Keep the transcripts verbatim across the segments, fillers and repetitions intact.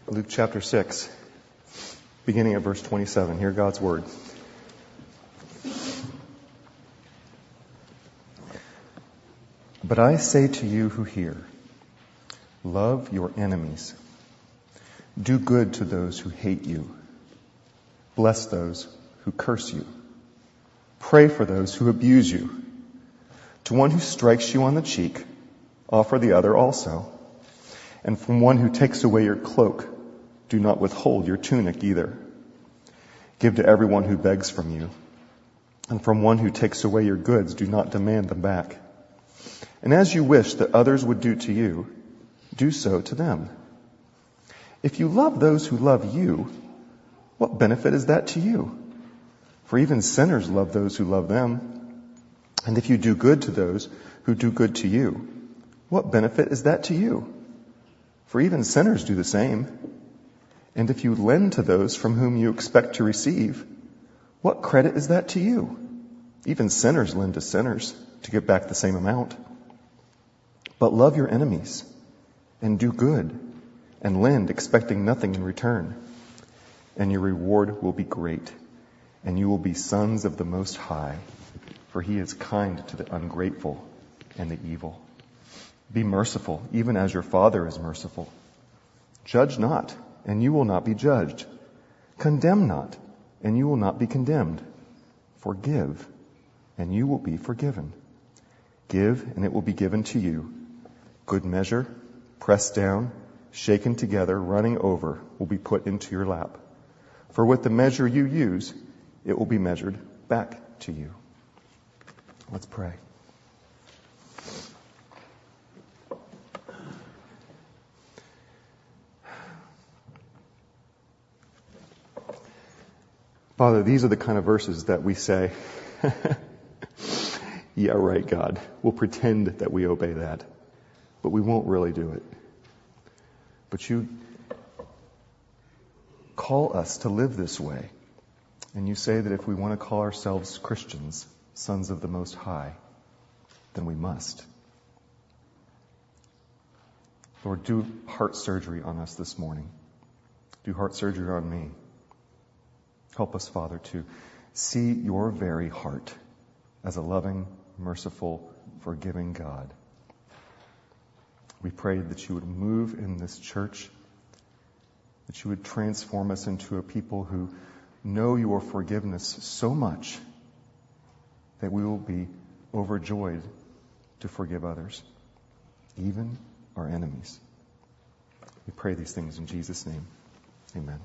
Luke chapter six, beginning at verse twenty-seven. Hear God's word. But I say to you who hear, love your enemies. Do good to those who hate you. Bless those who curse you. Pray for those who abuse you. To one who strikes you on the cheek, offer the other also. And from one who takes away your cloak, do not withhold your tunic either. Give to everyone who begs from you. And from one who takes away your goods, do not demand them back. And as you wish that others would do to you, do so to them. If you love those who love you, what benefit is that to you? For even sinners love those who love them. And if you do good to those who do good to you, what benefit is that to you? For even sinners do the same. And if you lend to those from whom you expect to receive, what credit is that to you? Even sinners lend to sinners to get back the same amount. But love your enemies and do good and lend, expecting nothing in return. And your reward will be great, and you will be sons of the Most High, for He is kind to the ungrateful and the evil. Be merciful, even as your Father is merciful. Judge not, and you will not be judged. Condemn not, and you will not be condemned. Forgive, and you will be forgiven. Give, and it will be given to you. Good measure, pressed down, shaken together, running over, will be put into your lap. For with the measure you use, it will be measured back to you. Let's pray. Father, these are the kind of verses that we say, yeah, right, God. We'll pretend that we obey that, but we won't really do it. But you call us to live this way. And you say that if we want to call ourselves Christians, sons of the Most High, then we must. Lord, do heart surgery on us this morning. Do heart surgery on me. Help us, Father, to see your very heart as a loving, merciful, forgiving God. We pray that you would move in this church, that you would transform us into a people who know your forgiveness so much that we will be overjoyed to forgive others, even our enemies. We pray these things in Jesus' name. Amen.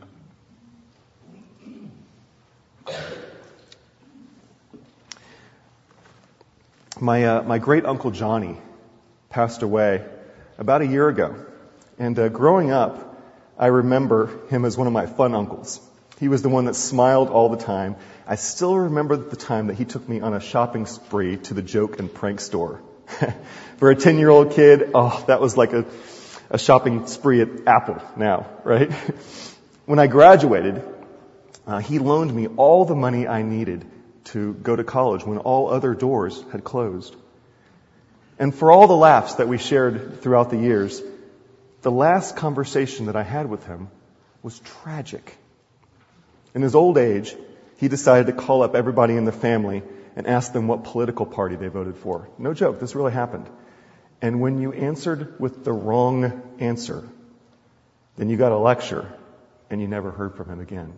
My uh, my great uncle Johnny passed away about a year ago, and uh, growing up, I remember him as one of my fun uncles. He was the one that smiled all the time. I still remember the time that he took me on a shopping spree to the joke and prank store. For a ten-year-old kid, oh, that was like a, a shopping spree at Apple now, right? When I graduated, uh, he loaned me all the money I needed to go to college when all other doors had closed. And for all the laughs that we shared throughout the years, the last conversation that I had with him was tragic. In his old age, he decided to call up everybody in the family and ask them what political party they voted for. No joke, this really happened. And when you answered with the wrong answer, then you got a lecture and you never heard from him again.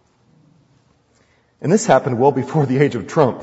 And this happened well before the age of Trump.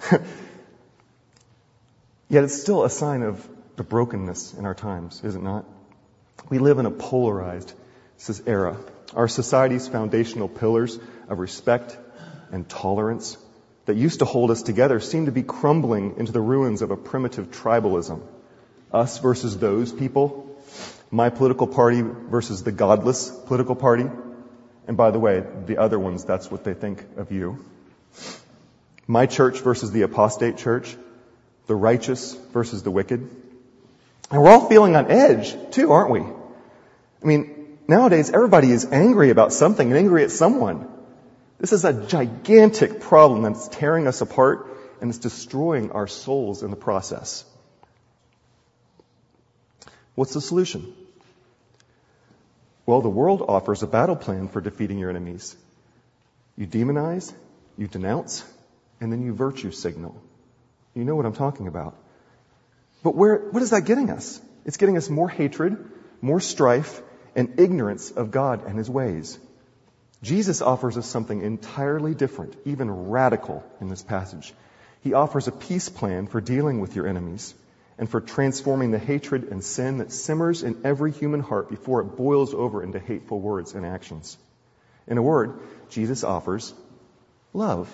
Yet it's still a sign of the brokenness in our times, is it not? We live in a polarized era. Our society's foundational pillars of respect and tolerance that used to hold us together seem to be crumbling into the ruins of a primitive tribalism. Us versus those people. My political party versus the godless political party. And by the way, the other ones, that's what they think of you. My church versus the apostate church. The righteous versus the wicked. And we're all feeling on edge, too, aren't we? I mean, nowadays everybody is angry about something and angry at someone. This is a gigantic problem that's tearing us apart and it's destroying our souls in the process. What's the solution? Well, the world offers a battle plan for defeating your enemies. You demonize, you denounce, and then you virtue signal. You know what I'm talking about. But where, what is that getting us? It's getting us more hatred, more strife, and ignorance of God and His ways. Jesus offers us something entirely different, even radical in this passage. He offers a peace plan for dealing with your enemies and for transforming the hatred and sin that simmers in every human heart before it boils over into hateful words and actions. In a word, Jesus offers love.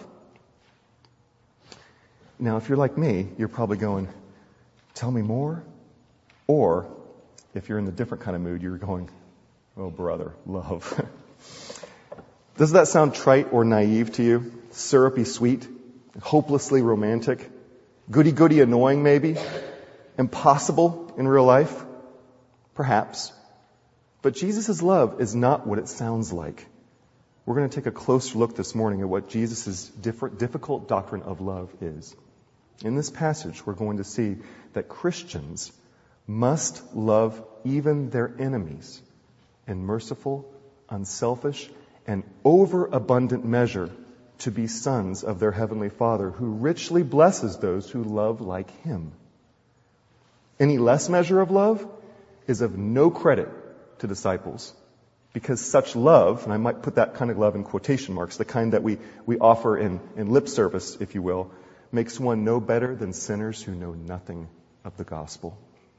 Now, if you're like me, you're probably going, tell me more? Or, if you're in the different kind of mood, you're going, oh, brother, love. Does that sound trite or naive to you? Syrupy sweet? Hopelessly romantic? Goody-goody annoying, maybe? Impossible in real life? Perhaps. But Jesus' love is not what it sounds like. We're going to take a closer look this morning at what Jesus' different, difficult doctrine of love is. In this passage, we're going to see that Christians must love even their enemies in merciful, unselfish, and overabundant measure to be sons of their Heavenly Father, who richly blesses those who love like Him. Any less measure of love is of no credit to disciples, because such love, and I might put that kind of love in quotation marks, the kind that we, we offer in, in lip service, if you will, makes one no better than sinners who know nothing of the gospel.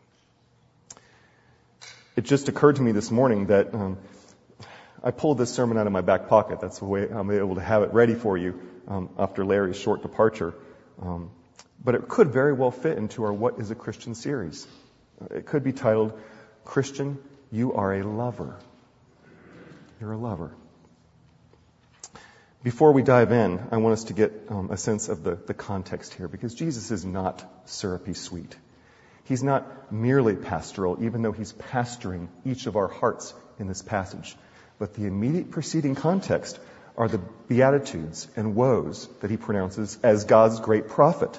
It just occurred to me this morning that um, I pulled this sermon out of my back pocket. That's the way I'm able to have it ready for you um, after Larry's short departure. Um, but it could very well fit into our What is a Christian series. It could be titled, Christian, You Are a Lover. You're a lover. Before we dive in, I want us to get um, a sense of the, the context here, because Jesus is not syrupy sweet. He's not merely pastoral, even though He's pastoring each of our hearts in this passage. But the immediate preceding context are the beatitudes and woes that He pronounces as God's great prophet.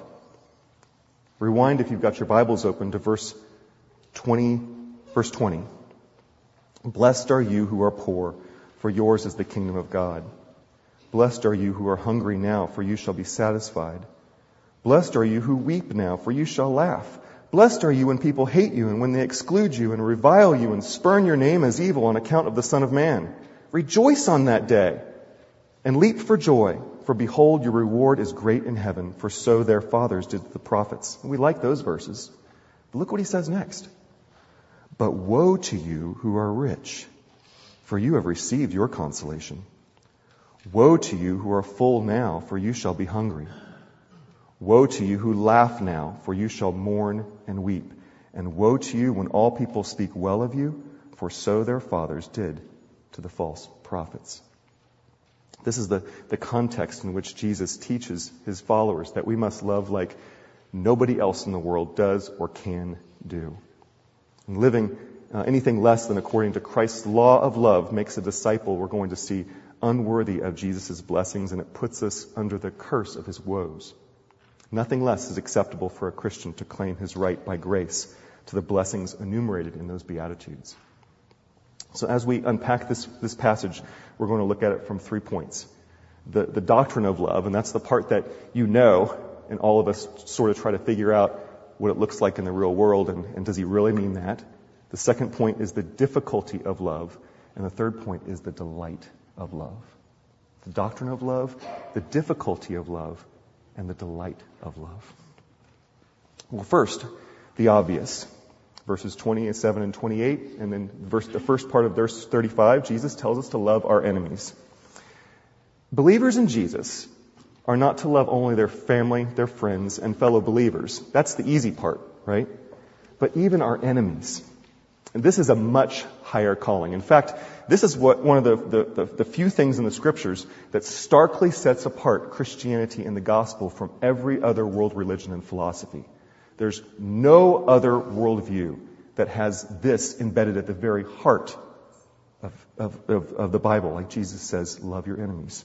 Rewind, if you've got your Bibles open, to verse twenty, verse twenty. Blessed are you who are poor, for yours is the kingdom of God. Blessed are you who are hungry now, for you shall be satisfied. Blessed are you who weep now, for you shall laugh. Blessed are you when people hate you and when they exclude you and revile you and spurn your name as evil on account of the Son of Man. Rejoice on that day and leap for joy, for behold, your reward is great in heaven, for so their fathers did to the prophets. And we like those verses. But look what He says next. But woe to you who are rich, for you have received your consolation. Woe to you who are full now, for you shall be hungry. Woe to you who laugh now, for you shall mourn and weep. And woe to you when all people speak well of you, for so their fathers did to the false prophets. This is the, the context in which Jesus teaches His followers that we must love like nobody else in the world does or can do. And living uh, anything less than according to Christ's law of love makes a disciple, we're going to see, unworthy of Jesus' blessings, and it puts us under the curse of His woes. Nothing less is acceptable for a Christian to claim his right by grace to the blessings enumerated in those Beatitudes. So as we unpack this, this passage, we're going to look at it from three points. The, the doctrine of love, and that's the part that you know, and all of us sort of try to figure out what it looks like in the real world, and, and does He really mean that? The second point is the difficulty of love, and the third point is the delight of love. The doctrine of love, the difficulty of love, and the delight of love. Well, first, the obvious. Verses twenty-seven and twenty-eight, and then verse, the first part of verse thirty-five, Jesus tells us to love our enemies. Believers in Jesus are not to love only their family, their friends, and fellow believers. That's the easy part, right? But even our enemies. And this is a much higher calling. In fact, this is what one of the, the, the, the few things in the Scriptures that starkly sets apart Christianity and the gospel from every other world religion and philosophy. There's no other worldview that has this embedded at the very heart of, of, of, of the Bible, like Jesus says, love your enemies.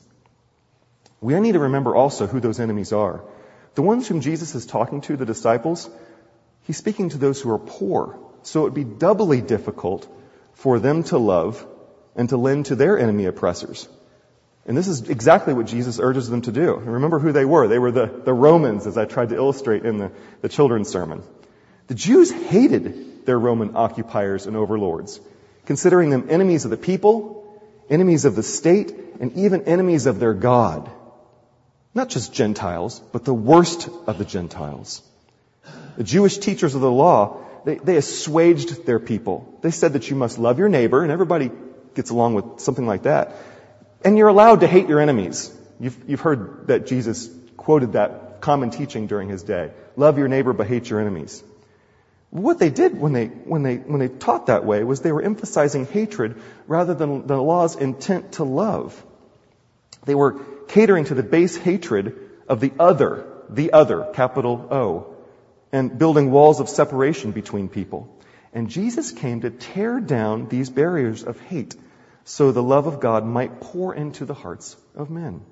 We need to remember also who those enemies are. The ones whom Jesus is talking to, the disciples, He's speaking to those who are poor. So it would be doubly difficult for them to love and to lend to their enemy oppressors. And this is exactly what Jesus urges them to do. And remember who they were. They were the, the Romans, as I tried to illustrate in the, the children's sermon. The Jews hated their Roman occupiers and overlords, considering them enemies of the people, enemies of the state, and even enemies of their God. Not just Gentiles, but the worst of the Gentiles. The Jewish teachers of the law, they, they assuaged their people. They said that you must love your neighbor, and everybody gets along with something like that. And you're allowed to hate your enemies. You've, you've heard that Jesus quoted that common teaching during his day. Love your neighbor, but hate your enemies. What they did when they, when they, when they taught that way was they were emphasizing hatred rather than the law's intent to love. They were catering to the base hatred of the other, the other, capital O, and building walls of separation between people. And Jesus came to tear down these barriers of hate so the love of God might pour into the hearts of men.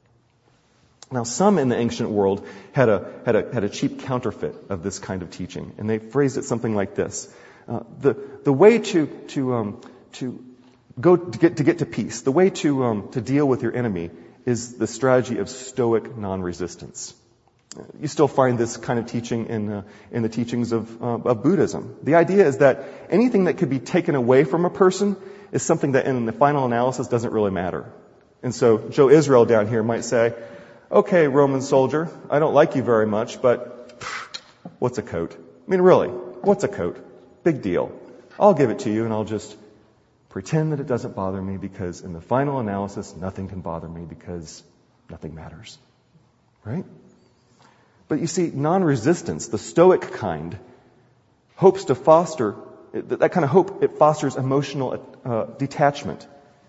Now, some in the ancient world had a, had a, had a cheap counterfeit of this kind of teaching, and they phrased it something like this. Uh, the, the way to, to, um, to go, to get, to get to peace, the way to, um, to deal with your enemy is the strategy of stoic non-resistance. You still find this kind of teaching in, uh, in the teachings of, uh, of Buddhism. The idea is that anything that could be taken away from a person is something that in the final analysis doesn't really matter. And so Joe Israel down here might say, okay, Roman soldier, I don't like you very much, but pff, what's a coat? I mean, really, what's a coat? Big deal. I'll give it to you and I'll just pretend that it doesn't bother me because in the final analysis, nothing can bother me because nothing matters. Right? But you see, non-resistance, the stoic kind, hopes to foster, that kind of hope, it fosters emotional uh, detachment.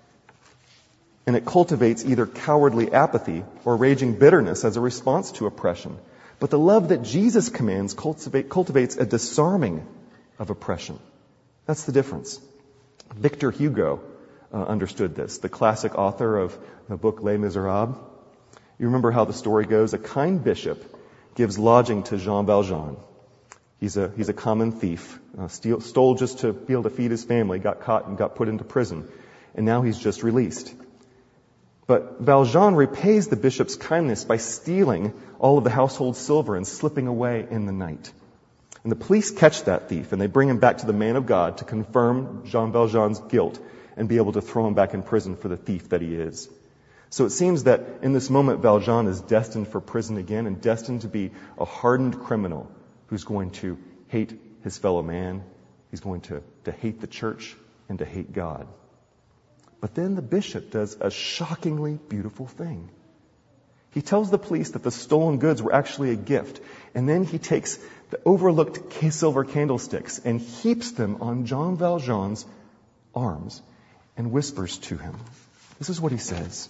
And it cultivates either cowardly apathy or raging bitterness as a response to oppression. But the love that Jesus commands cultivate, cultivates a disarming of oppression. That's the difference. Victor Hugo uh, understood this, the classic author of the book Les Miserables. You remember how the story goes? A kind bishop gives lodging to Jean Valjean. He's a, he's a common thief, uh, steal, stole just to be able to feed his family, got caught and got put into prison. And now he's just released. But Valjean repays the bishop's kindness by stealing all of the household silver and slipping away in the night. And the police catch that thief and they bring him back to the man of God to confirm Jean Valjean's guilt and be able to throw him back in prison for the thief that he is. So it seems that in this moment Valjean is destined for prison again and destined to be a hardened criminal who's going to hate his fellow man. He's going to, to hate the church and to hate God. But then the bishop does a shockingly beautiful thing. He tells the police that the stolen goods were actually a gift. And then he takes the overlooked silver candlesticks and heaps them on Jean Valjean's arms and whispers to him. This is what he says.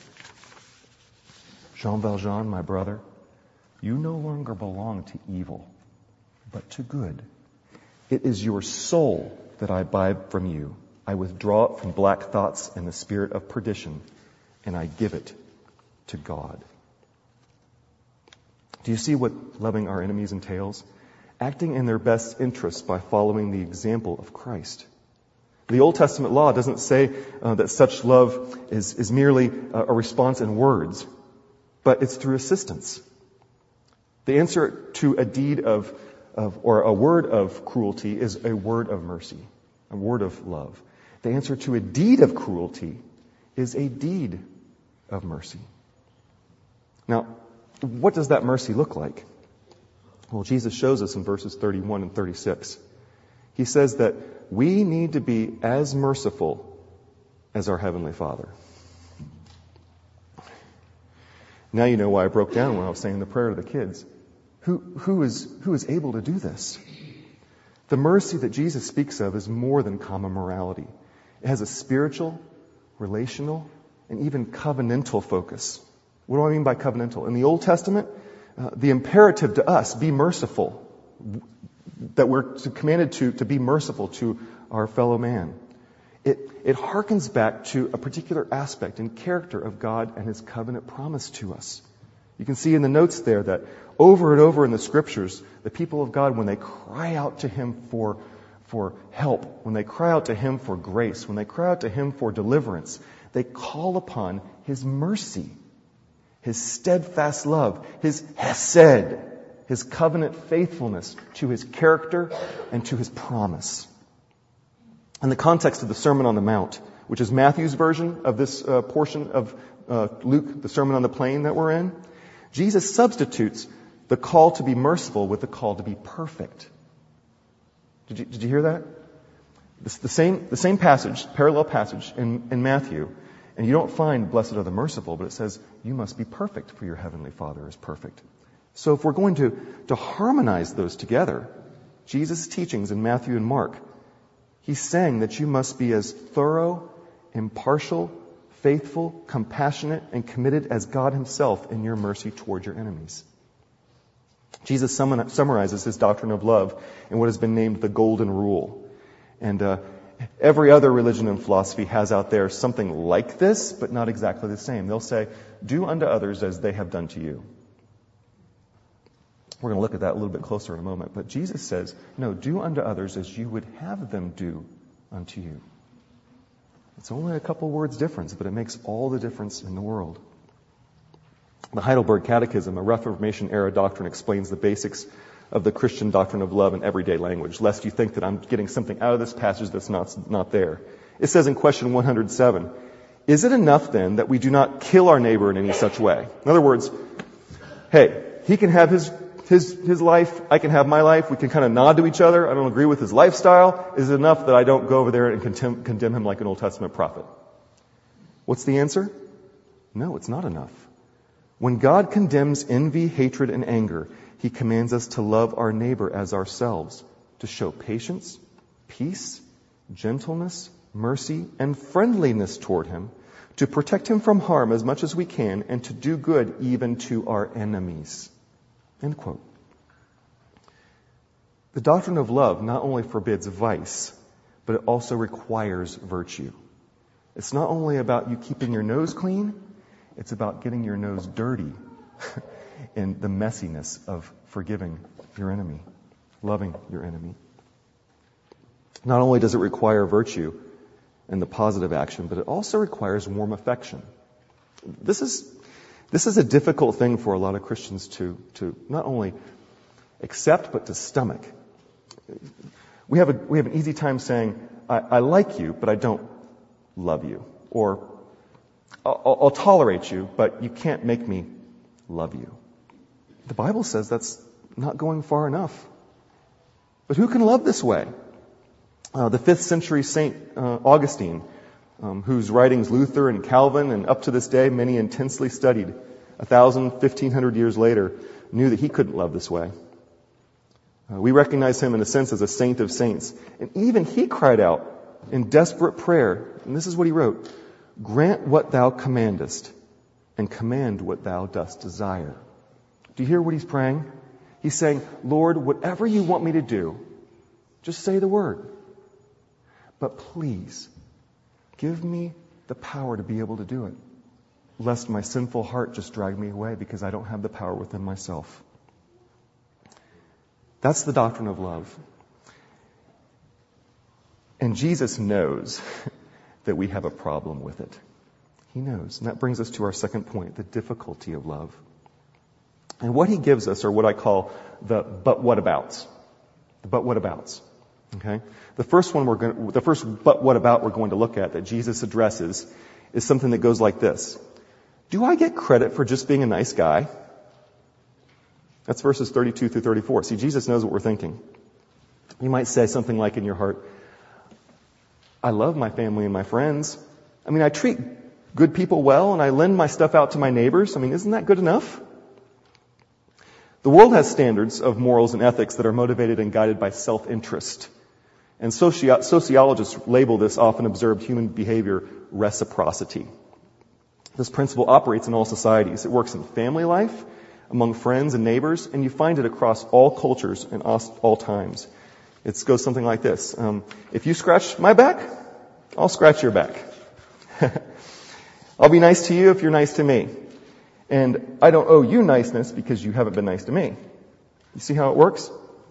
Jean Valjean, my brother, you no longer belong to evil, but to good. It is your soul that I buy from you. I withdraw it from black thoughts and the spirit of perdition, and I give it to God. Do you see what loving our enemies entails? Acting in their best interests by following the example of Christ. The Old Testament law doesn't say uh, that such love is, is merely a, a response in words, but it's through assistance. The answer to a deed of, of or a word of cruelty is a word of mercy, a word of love. The answer to a deed of cruelty is a deed of mercy. Now, what does that mercy look like? Well, Jesus shows us in verses thirty-one and thirty-six. He says that we need to be as merciful as our Heavenly Father. Now you know why I broke down when I was saying the prayer to the kids. Who, who is, who is able to do this? The mercy that Jesus speaks of is more than common morality. It has a spiritual, relational, and even covenantal focus. What do I mean by covenantal? In the Old Testament, uh, the imperative to us, be merciful, that we're commanded to, to be merciful to our fellow man. It, it harkens back to a particular aspect and character of God and His covenant promise to us. You can see in the notes there that over and over in the Scriptures, the people of God, when they cry out to Him for, for help, when they cry out to Him for grace, when they cry out to Him for deliverance, they call upon His mercy, His steadfast love, His hesed, His covenant faithfulness to His character and to His promise. In the context of the Sermon on the Mount, which is Matthew's version of this uh, portion of uh, Luke, the Sermon on the Plain that we're in, Jesus substitutes the call to be merciful with the call to be perfect. Did you, did you hear that? It's the same, the same passage, parallel passage in, in Matthew, and you don't find blessed are the merciful, but it says you must be perfect for your heavenly Father is perfect. So if we're going to, to harmonize those together, Jesus' teachings in Matthew and Mark, He's saying that you must be as thorough, impartial, faithful, compassionate, and committed as God Himself in your mercy toward your enemies. Jesus summarizes His doctrine of love in what has been named the Golden Rule. And uh, every other religion and philosophy has out there something like this, but not exactly the same. They'll say, do unto others as they have done to you. We're going to look at that a little bit closer in a moment. But Jesus says, no, do unto others as you would have them do unto you. It's only a couple words difference, but it makes all the difference in the world. The Heidelberg Catechism, a Reformation-era doctrine, explains the basics of the Christian doctrine of love in everyday language, lest you think that I'm getting something out of this passage that's not, not there. It says in question one hundred seven, is it enough then that we do not kill our neighbor in any such way? In other words, hey, he can have his his his life, I can have my life, we can kind of nod to each other, I don't agree with his lifestyle. Is it enough that I don't go over there and condemn, condemn him like an Old Testament prophet? What's the answer? No, it's not enough. When God condemns envy, hatred, and anger, He commands us to love our neighbor as ourselves, to show patience, peace, gentleness, mercy, and friendliness toward him, to protect him from harm as much as we can, and to do good even to our enemies. End quote. The doctrine of love not only forbids vice, but it also requires virtue. It's not only about you keeping your nose clean, it's about getting your nose dirty in the messiness of forgiving your enemy, loving your enemy. Not only does it require virtue and the positive action, but it also requires warm affection. This is this is a difficult thing for a lot of Christians to to not only accept, but to stomach. We have a we have an easy time saying, I, I like you, but I don't love you. Or, I'll, I'll tolerate you, but you can't make me love you. The Bible says that's not going far enough. But who can love this way? Uh, the fifth century Saint uh, Augustine, um, whose writings Luther and Calvin and up to this day many intensely studied, a thousand, fifteen hundred years later, knew that he couldn't love this way. Uh, we recognize him in a sense as a saint of saints. And even he cried out in desperate prayer, and this is what he wrote, "Grant what thou commandest, and command what thou dost desire." Do you hear what he's praying? He's saying, Lord, whatever you want me to do, just say the word. But please, give me the power to be able to do it, lest my sinful heart just drag me away because I don't have the power within myself. That's the doctrine of love. And Jesus knows that we have a problem with it. He knows. And that brings us to our second point, the difficulty of love. And what he gives us are what I call the but what abouts. The but what abouts. Okay? The first one we're going to, the first but what about we're going to look at that Jesus addresses is something that goes like this. Do I get credit for just being a nice guy? That's verses thirty-two through thirty-four. See, Jesus knows what we're thinking. You might say something like in your heart, I love my family and my friends. I mean, I treat good people well and I lend my stuff out to my neighbors. I mean, isn't that good enough? The world has standards of morals and ethics that are motivated and guided by self-interest. And soci- sociologists label this often observed human behavior reciprocity. This principle operates in all societies. It works in family life, among friends and neighbors, and you find it across all cultures and all times. It goes something like this. Um, if you scratch my back, I'll scratch your back. I'll be nice to you if you're nice to me. And I don't owe you niceness because you haven't been nice to me. You see how it works?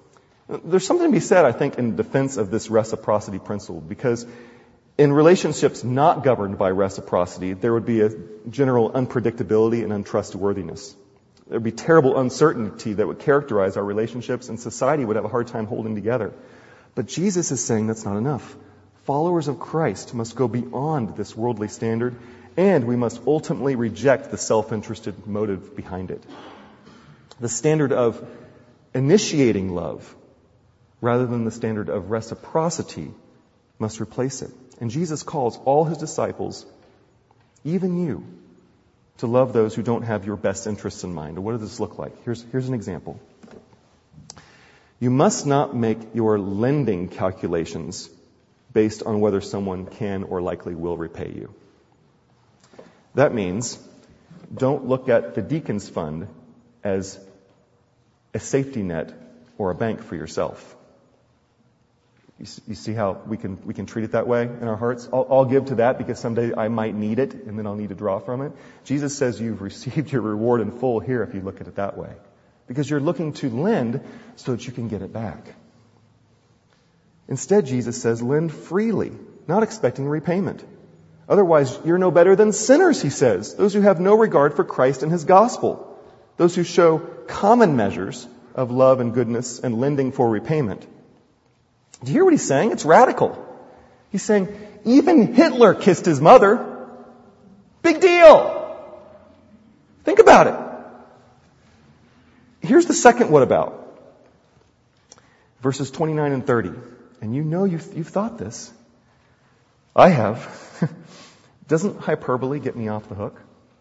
There's something to be said, I think, in defense of this reciprocity principle, because in relationships not governed by reciprocity, there would be a general unpredictability and untrustworthiness. There would be terrible uncertainty that would characterize our relationships, and society would have a hard time holding together. But Jesus is saying that's not enough. Followers of Christ must go beyond this worldly standard, and we must ultimately reject the self-interested motive behind it. The standard of initiating love, rather than the standard of reciprocity, must replace it. And Jesus calls all his disciples, even you, to love those who don't have your best interests in mind. And what does this look like? Here's, here's an example. You must not make your lending calculations based on whether someone can or likely will repay you. That means don't look at the deacon's fund as a safety net or a bank for yourself. You, you see how we can we can treat it that way in our hearts? I'll, I'll give to that because someday I might need it, and then I'll need to draw from it. Jesus says you've received your reward in full here if you look at it that way. Because you're looking to lend so that you can get it back. Instead, Jesus says, lend freely, not expecting repayment. Otherwise, you're no better than sinners, he says, those who have no regard for Christ and his gospel, those who show common measures of love and goodness and lending for repayment. Do you hear what he's saying? It's radical. He's saying, even Hitler kissed his mother. Big deal. Think about it. Here's the second what about. Verses twenty-nine and thirty. And you know you've, you've thought this. I have. Doesn't hyperbole get me off the hook?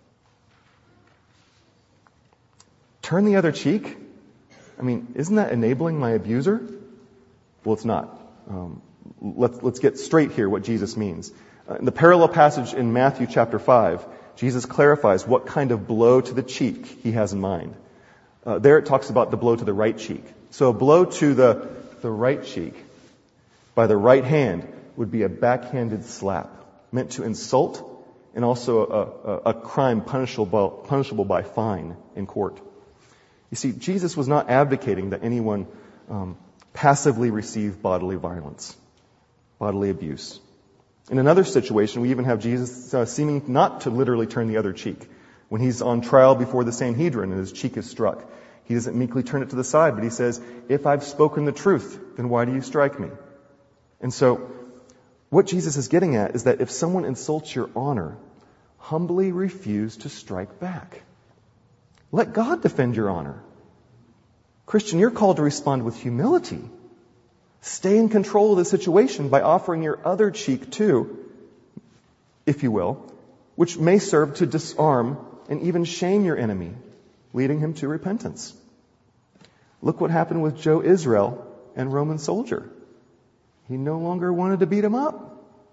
Turn the other cheek? I mean, isn't that enabling my abuser? Well, it's not. Um, let's, let's get straight here what Jesus means. Uh, in the parallel passage in Matthew chapter five, Jesus clarifies what kind of blow to the cheek he has in mind. Uh, there it talks about the blow to the right cheek. So a blow to the, the right cheek by the right hand would be a backhanded slap, meant to insult, and also a, a, a crime punishable, punishable by fine in court. You see, Jesus was not advocating that anyone um, passively receive bodily violence, bodily abuse. In another situation, we even have Jesus uh, seeming not to literally turn the other cheek. When he's on trial before the Sanhedrin and his cheek is struck, he doesn't meekly turn it to the side, but he says, if I've spoken the truth, then why do you strike me? And so, what Jesus is getting at is that if someone insults your honor, humbly refuse to strike back. Let God defend your honor. Christian, you're called to respond with humility. Stay in control of the situation by offering your other cheek too, if you will, which may serve to disarm and even shame your enemy, leading him to repentance. Look what happened with Joe Israel and Roman soldier. He no longer wanted to beat him up.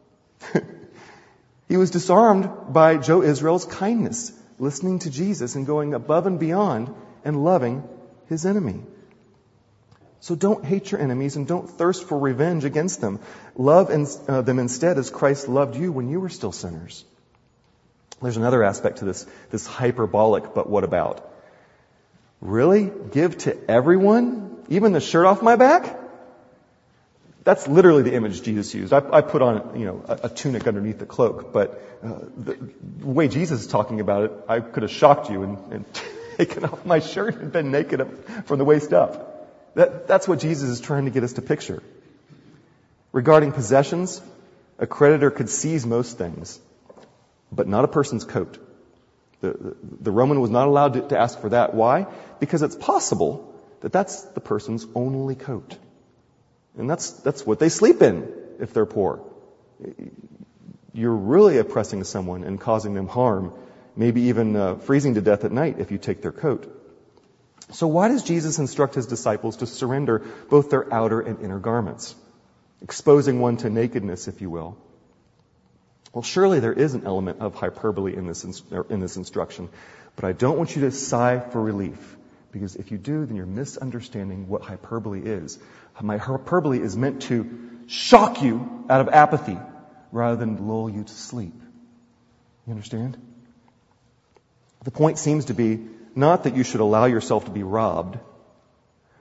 He was disarmed by Joe Israel's kindness, listening to Jesus and going above and beyond and loving his enemy. So don't hate your enemies and don't thirst for revenge against them. Love in, uh, them instead as Christ loved you when you were still sinners. There's another aspect to this, this hyperbolic, but what about? Really? Give to everyone? Even the shirt off my back? That's literally the image Jesus used. I, I put on, you know, a, a tunic underneath the cloak, but uh, the, the way Jesus is talking about it, I could have shocked you and, and taken off my shirt and been naked from the waist up. That, that's what Jesus is trying to get us to picture. Regarding possessions, a creditor could seize most things, but not a person's coat. The, the, the Roman was not allowed to, to ask for that. Why? Because it's possible that that's the person's only coat. And that's that's what they sleep in if they're poor. You're really oppressing someone and causing them harm, maybe even uh, freezing to death at night if you take their coat. So why does Jesus instruct his disciples to surrender both their outer and inner garments, exposing one to nakedness, if you will? Well, surely there is an element of hyperbole in this in this instruction, but I don't want you to sigh for relief, because if you do, then you're misunderstanding what hyperbole is. My hyperbole is meant to shock you out of apathy rather than lull you to sleep. You understand? The point seems to be not that you should allow yourself to be robbed,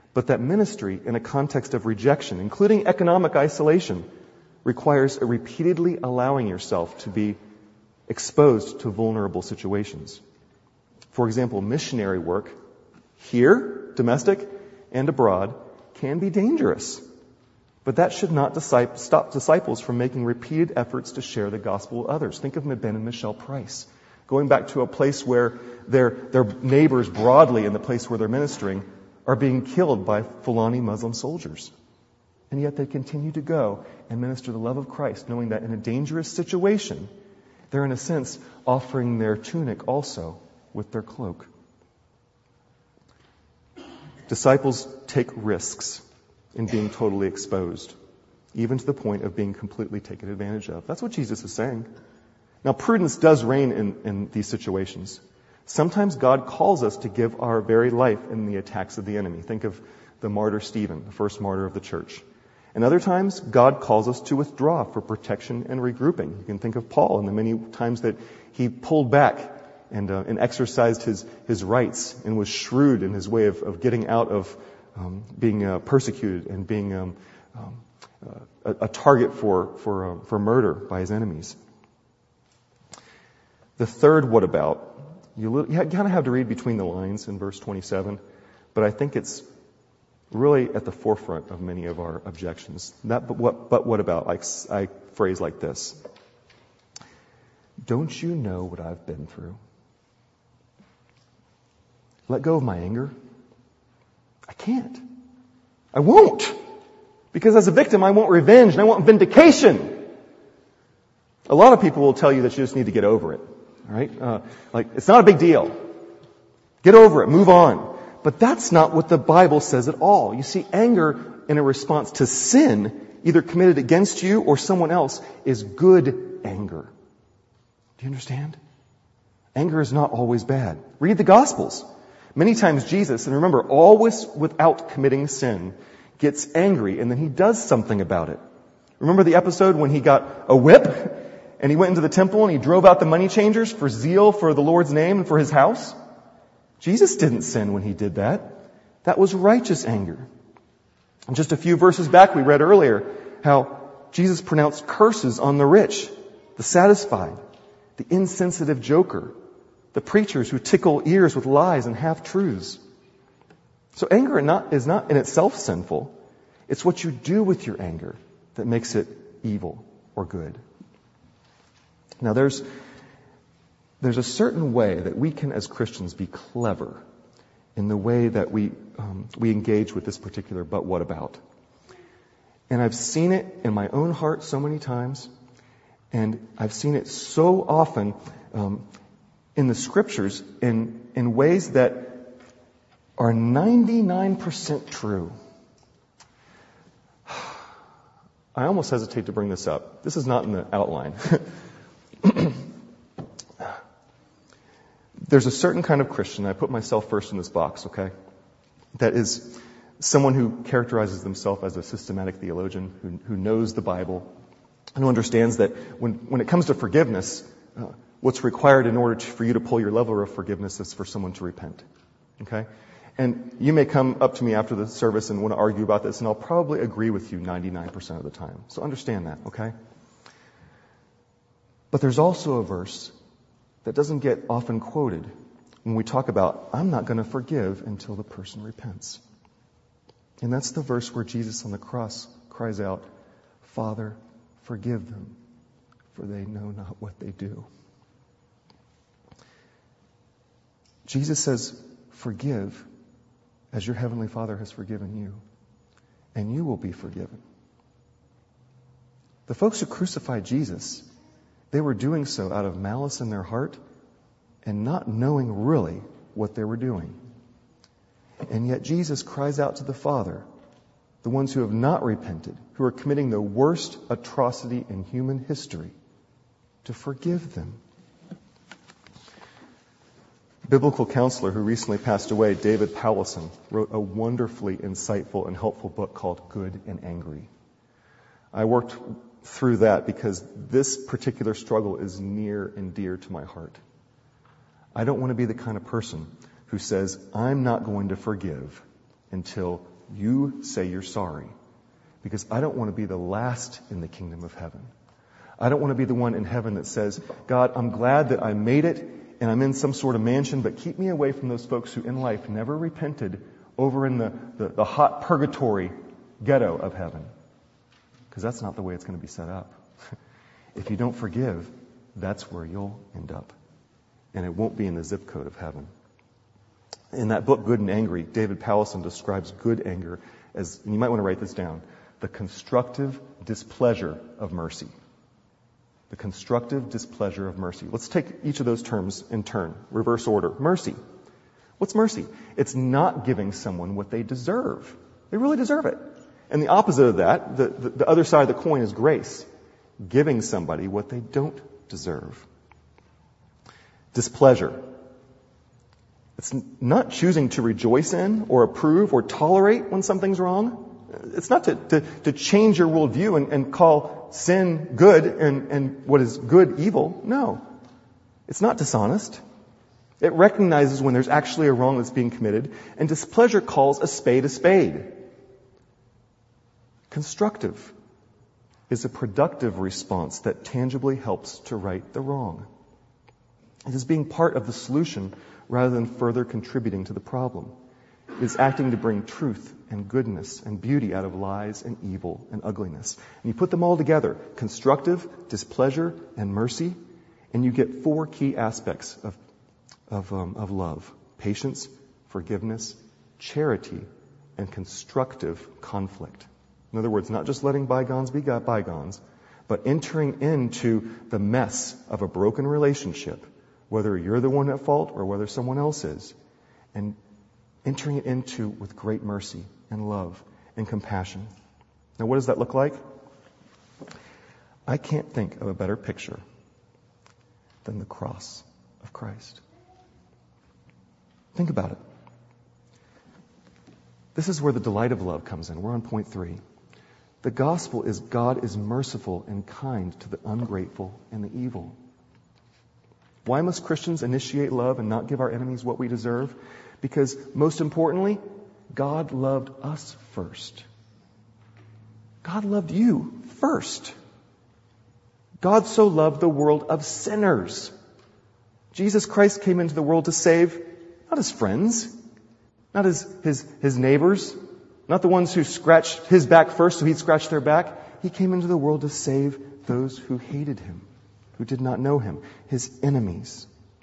But that ministry in a context of rejection, including economic isolation, requires a repeatedly allowing yourself to be exposed to vulnerable situations. For example, missionary work here, domestic and abroad, can be dangerous. But that should not disciple, stop disciples from making repeated efforts to share the gospel with others. Think of Ben and Michelle Price, going back to a place where their, their neighbors broadly in the place where they're ministering are being killed by Fulani Muslim soldiers. And yet they continue to go and minister the love of Christ, knowing that in a dangerous situation, they're in a sense offering their tunic also with their cloak. Disciples take risks in being totally exposed, even to the point of being completely taken advantage of. That's what Jesus is saying. Now, prudence does reign in, in these situations. Sometimes God calls us to give our very life in the attacks of the enemy. Think of the martyr Stephen, the first martyr of the church. And other times, God calls us to withdraw for protection and regrouping. You can think of Paul and the many times that he pulled back and, uh, and exercised his, his rights and was shrewd in his way of, of getting out of um, being uh, persecuted and being um, um, uh, a, a target for, for, uh, for murder by his enemies. The third what about, you, you kind of have to read between the lines in verse twenty-seven, but I think it's really at the forefront of many of our objections. That, but what, but what about? Like I phrase like this: don't you know what I've been through? Let go of my anger. I can't. I won't. Because as a victim, I want revenge and I want vindication. A lot of people will tell you that you just need to get over it. All right? Uh, like, it's not a big deal. Get over it. Move on. But that's not what the Bible says at all. You see, anger in a response to sin, either committed against you or someone else, is good anger. Do you understand? Anger is not always bad. Read the Gospels. Many times Jesus, and remember, always without committing sin, gets angry and then he does something about it. Remember the episode when he got a whip and he went into the temple and he drove out the money changers for zeal for the Lord's name and for his house? Jesus didn't sin when he did that. That was righteous anger. And just a few verses back we read earlier how Jesus pronounced curses on the rich, the satisfied, the insensitive joker, the preachers who tickle ears with lies and half-truths. So anger is not in itself sinful. It's what you do with your anger that makes it evil or good. Now there's there's a certain way that we can as Christians be clever in the way that we um, we engage with this particular but what about. And I've seen it in my own heart so many times, and I've seen it so often um, in the Scriptures in, in ways that are ninety-nine percent true. I almost hesitate to bring this up. This is not in the outline. There's a certain kind of Christian, I put myself first in this box, okay, that is someone who characterizes themselves as a systematic theologian, who, who knows the Bible, and who understands that when, when it comes to forgiveness, uh, what's required in order to, for you to pull your level of forgiveness is for someone to repent. Okay? And you may come up to me after the service and want to argue about this, and I'll probably agree with you ninety-nine percent of the time. So understand that, okay? But there's also a verse that doesn't get often quoted when we talk about, I'm not going to forgive until the person repents. And that's the verse where Jesus on the cross cries out, Father, forgive them, for they know not what they do. Jesus says, forgive as your heavenly Father has forgiven you, and you will be forgiven. The folks who crucified Jesus, they were doing so out of malice in their heart and not knowing really what they were doing. And yet Jesus cries out to the Father, the ones who have not repented, who are committing the worst atrocity in human history, to forgive them. Biblical counselor who recently passed away, David Powlison, wrote a wonderfully insightful and helpful book called Good and Angry. I worked through that because this particular struggle is near and dear to my heart. I don't want to be the kind of person who says, I'm not going to forgive until you say you're sorry. Because I don't want to be the last in the kingdom of heaven. I don't want to be the one in heaven that says, God, I'm glad that I made it and I'm in some sort of mansion, but keep me away from those folks who in life never repented over in the, the, the hot purgatory ghetto of heaven. Because that's not the way it's going to be set up. If you don't forgive, that's where you'll end up. And it won't be in the zip code of heaven. In that book, Good and Angry, David Powlison describes good anger as, and you might want to write this down, the constructive displeasure of mercy. The constructive displeasure of mercy. Let's take each of those terms in turn, reverse order. Mercy. What's mercy? It's not giving someone what they deserve. They really deserve it. And the opposite of that, the, the, the other side of the coin is grace. Giving somebody what they don't deserve. Displeasure. It's not choosing to rejoice in or approve or tolerate when something's wrong. It's not to, to, to change your worldview and, and call sin good and, and what is good evil. No. It's not dishonest. It recognizes when there's actually a wrong that's being committed. And displeasure calls a spade a spade. Constructive is a productive response that tangibly helps to right the wrong. It is being part of the solution rather than further contributing to the problem. It is acting to bring truth and goodness and beauty out of lies and evil and ugliness. And you put them all together, constructive, displeasure, and mercy, and you get four key aspects of, of, um, of love. Patience, forgiveness, charity, and constructive conflict. In other words, not just letting bygones be bygones, but entering into the mess of a broken relationship, whether you're the one at fault or whether someone else is, and entering it into with great mercy and love and compassion. Now, what does that look like? I can't think of a better picture than the cross of Christ. Think about it. This is where the delight of love comes in. We're on point three. The gospel is God is merciful and kind to the ungrateful and the evil. Why must Christians initiate love and not give our enemies what we deserve? Because, most importantly, God loved us first. God loved you first. God so loved the world of sinners. Jesus Christ came into the world to save not his friends, not his, his, his neighbors, not the ones who scratched his back first so he'd scratch their back. He came into the world to save those who hated him, who did not know him, his enemies.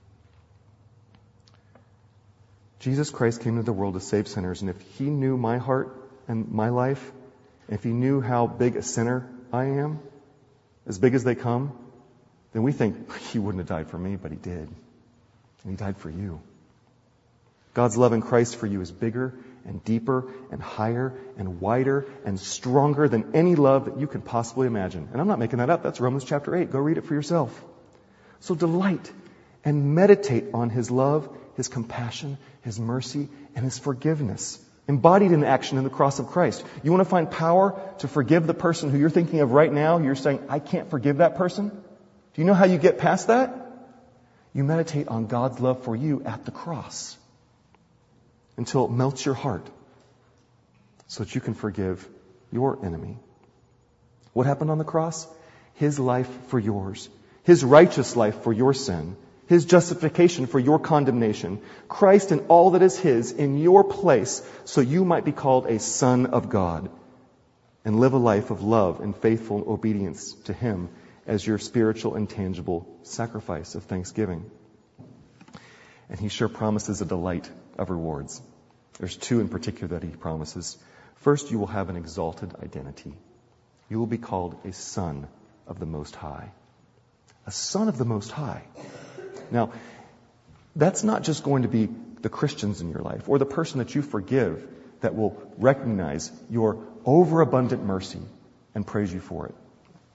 Jesus Christ came into the world to save sinners, and if he knew my heart and my life, if he knew how big a sinner I am, as big as they come, then we think he wouldn't have died for me, but he did. And he died for you. God's love in Christ for you is bigger and deeper and higher and wider and stronger than any love that you can possibly imagine. And I'm not making that up. That's Romans chapter eight. Go read it for yourself. So delight and meditate on his love, his compassion, his mercy, and his forgiveness, embodied in action in the cross of Christ. You want to find power to forgive the person who you're thinking of right now? You're saying, I can't forgive that person? Do you know how you get past that? You meditate on God's love for you at the cross until it melts your heart so that you can forgive your enemy. What happened on the cross? His life for yours. His righteous life for your sin. His justification for your condemnation. Christ and all that is his in your place so you might be called a son of God and live a life of love and faithful obedience to him as your spiritual and tangible sacrifice of thanksgiving. And he sure promises a delight of rewards. There's two in particular that he promises. First, you will have an exalted identity. You will be called a son of the Most High. A son of the Most High. Now, that's not just going to be the Christians in your life or the person that you forgive that will recognize your overabundant mercy and praise you for it.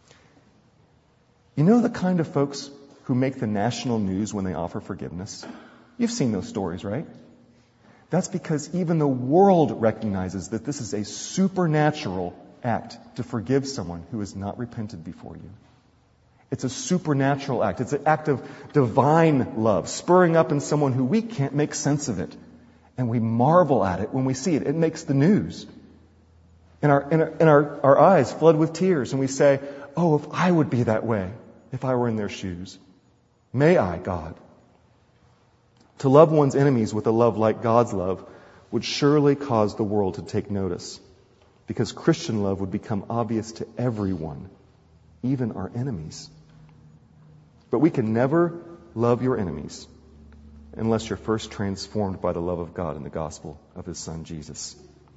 You know the kind of folks who make the national news when they offer forgiveness? You've seen those stories, right? That's because even the world recognizes that this is a supernatural act to forgive someone who has not repented before you. It's a supernatural act. It's an act of divine love, spurring up in someone who we can't make sense of it. And we marvel at it when we see it. It makes the news. And our, and our, and our, our eyes flood with tears, and we say, oh, if I would be that way, if I were in their shoes. May I, God. To love one's enemies with a love like God's love would surely cause the world to take notice, because Christian love would become obvious to everyone, even our enemies. But we can never love your enemies unless you're first transformed by the love of God in the gospel of His Son, Jesus.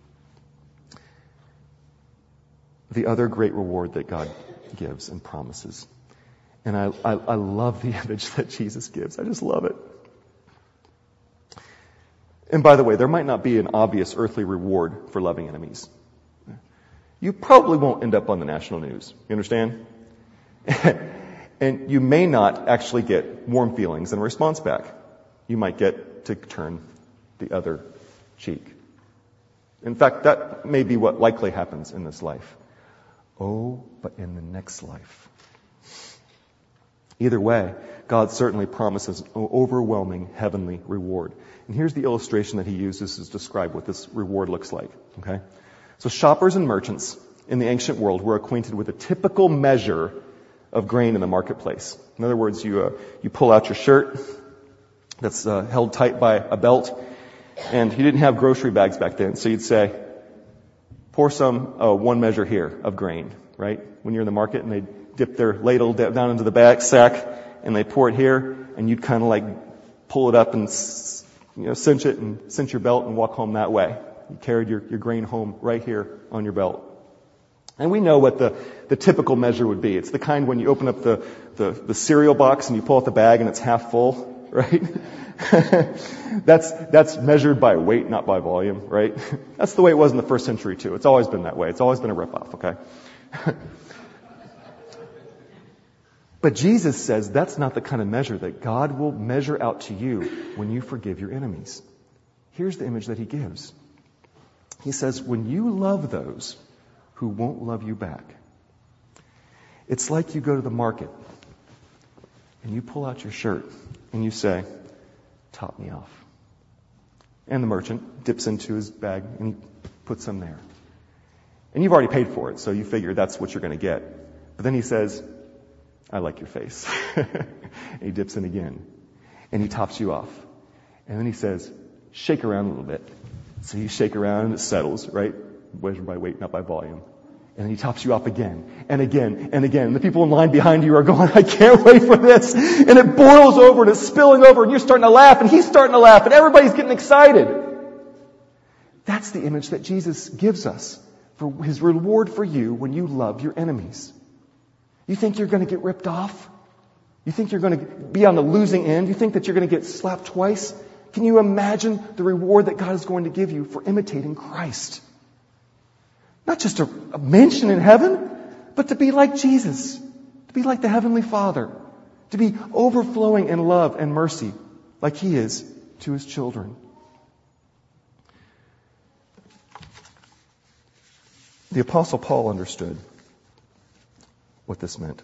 The other great reward that God gives and promises. And I, I, I love the image that Jesus gives. I just love it. And by the way, there might not be an obvious earthly reward for loving enemies. You probably won't end up on the national news. You understand? And you may not actually get warm feelings and a response back. You might get to turn the other cheek. In fact, that may be what likely happens in this life. Oh, but in the next life. Either way, God certainly promises an overwhelming heavenly reward. And here's the illustration that He uses to describe what this reward looks like. Okay? So shoppers and merchants in the ancient world were acquainted with a typical measure of grain in the marketplace. In other words, you uh, you pull out your shirt that's uh, held tight by a belt, and you didn't have grocery bags back then, so you'd say, pour some uh, one measure here of grain, right? When you're in the market and they dip their ladle down into the bag sack and they pour it here, and you'd kind of like pull it up and you know cinch it and cinch your belt and walk home that way. You carried your, your grain home right here on your belt. And we know what the, the typical measure would be. It's the kind when you open up the, the, the cereal box and you pull out the bag and it's half full, right? that's, that's measured by weight, not by volume, right? That's the way it was in the first century too. It's always been that way. It's always been a ripoff, okay? But Jesus says that's not the kind of measure that God will measure out to you when you forgive your enemies. Here's the image that He gives. He says, when you love those who won't love you back, it's like you go to the market and you pull out your shirt and you say, top me off. And the merchant dips into his bag and he puts some there. And you've already paid for it, so you figure that's what you're going to get. But then he says, I like your face. And he dips in again. And he tops you off. And then he says, shake around a little bit. So you shake around and it settles, right? Measured by weight, not by volume. And then he tops you up again and again and again. And the people in line behind you are going, I can't wait for this. And it boils over and it's spilling over and you're starting to laugh and he's starting to laugh and everybody's getting excited. That's the image that Jesus gives us for His reward for you when you love your enemies. You think you're going to get ripped off? You think you're going to be on the losing end? You think that you're going to get slapped twice? Can you imagine the reward that God is going to give you for imitating Christ? Not just a, a mansion in heaven, but to be like Jesus, to be like the Heavenly Father, to be overflowing in love and mercy like He is to His children. The Apostle Paul understood what this meant.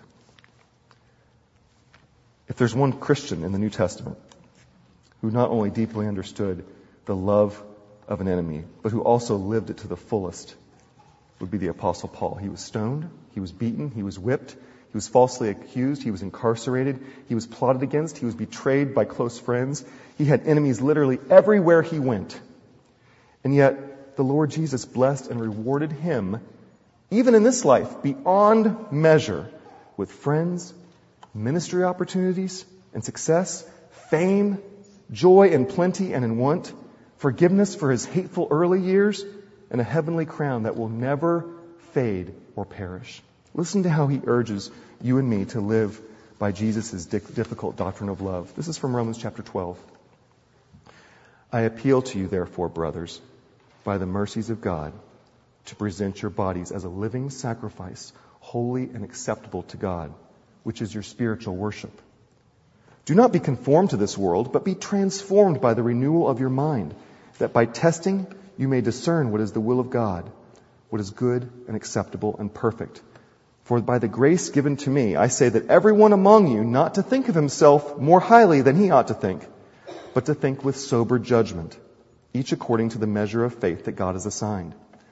If there's one Christian in the New Testament who not only deeply understood the love of an enemy, but who also lived it to the fullest, would be the Apostle Paul. He was stoned, he was beaten, he was whipped, he was falsely accused, he was incarcerated, he was plotted against, he was betrayed by close friends. He had enemies literally everywhere he went. And yet, the Lord Jesus blessed and rewarded him, even in this life, beyond measure, with friends, ministry opportunities and success, fame, joy in plenty and in want, forgiveness for his hateful early years, and a heavenly crown that will never fade or perish. Listen to how he urges you and me to live by Jesus' difficult doctrine of love. This is from Romans chapter twelve. I appeal to you, therefore, brothers, by the mercies of God, to present your bodies as a living sacrifice, holy and acceptable to God, which is your spiritual worship. Do not be conformed to this world, but be transformed by the renewal of your mind, that by testing you may discern what is the will of God, what is good and acceptable and perfect. For by the grace given to me, I say that everyone among you not to think of himself more highly than he ought to think, but to think with sober judgment, each according to the measure of faith that God has assigned.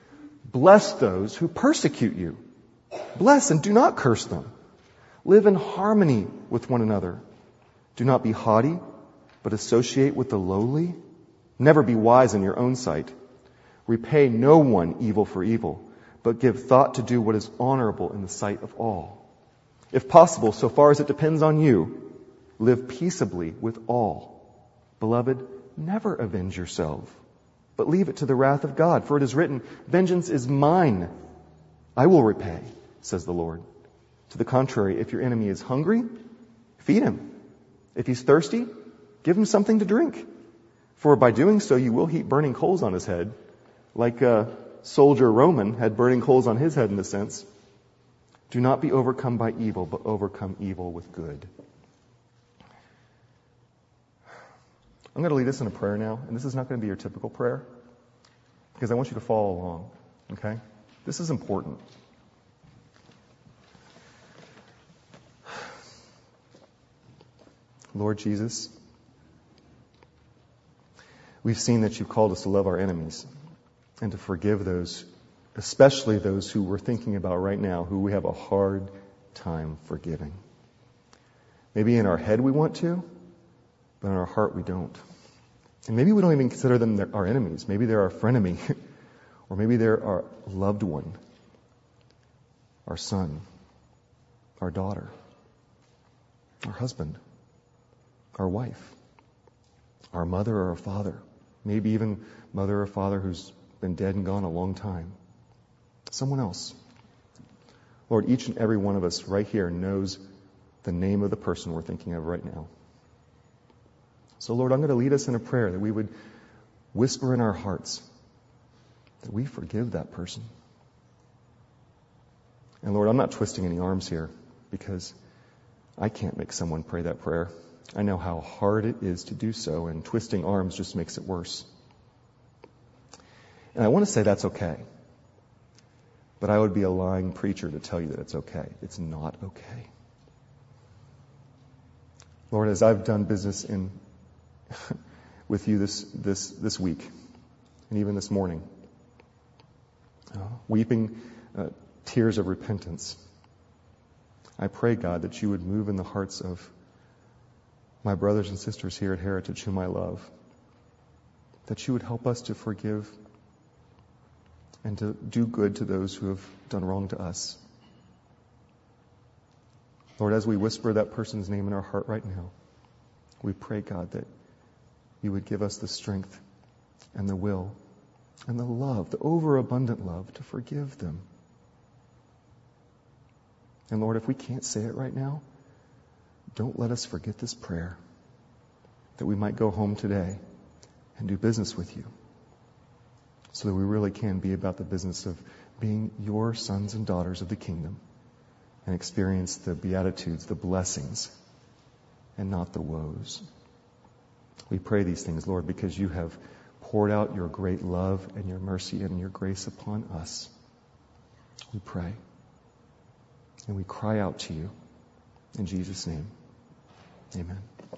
Bless those who persecute you. Bless and do not curse them. Live in harmony with one another. Do not be haughty, but associate with the lowly. Never be wise in your own sight. Repay no one evil for evil, but give thought to do what is honorable in the sight of all. If possible, so far as it depends on you, live peaceably with all. Beloved, never avenge yourself, but leave it to the wrath of God. For it is written, vengeance is mine. I will repay, says the Lord. To the contrary, if your enemy is hungry, feed him. If he's thirsty, give him something to drink. For by doing so, you will heap burning coals on his head, like a soldier Roman had burning coals on his head in a sense. Do not be overcome by evil, but overcome evil with good. I'm going to lead us in a prayer now, and this is not going to be your typical prayer, because I want you to follow along, okay? This is important. Lord Jesus, we've seen that you've called us to love our enemies and to forgive those, especially those who we're thinking about right now, who we have a hard time forgiving. Maybe in our head we want to, but in our heart we don't. And maybe we don't even consider them our enemies. Maybe they're our frenemy, or maybe they're our loved one, our son, our daughter, our husband, our wife, our mother or our father, maybe even mother or father who's been dead and gone a long time, someone else. Lord, each and every one of us right here knows the name of the person we're thinking of right now. So Lord, I'm going to lead us in a prayer that we would whisper in our hearts that we forgive that person. And Lord, I'm not twisting any arms here because I can't make someone pray that prayer. I know how hard it is to do so, and twisting arms just makes it worse. And I want to say that's okay. But I would be a lying preacher to tell you that it's okay. It's not okay. Lord, as I've done business in with you this this this week, and even this morning, uh, weeping uh, tears of repentance, I pray, God, that you would move in the hearts of my brothers and sisters here at Heritage whom I love, that you would help us to forgive and to do good to those who have done wrong to us. Lord, as we whisper that person's name in our heart right now, we pray, God, that you would give us the strength and the will and the love, the overabundant love to forgive them. And Lord, if we can't say it right now, don't let us forget this prayer, that we might go home today and do business with you, so that we really can be about the business of being your sons and daughters of the kingdom and experience the beatitudes, the blessings, and not the woes. We pray these things, Lord, because you have poured out your great love and your mercy and your grace upon us. We pray. And we cry out to you. In Jesus' name, amen.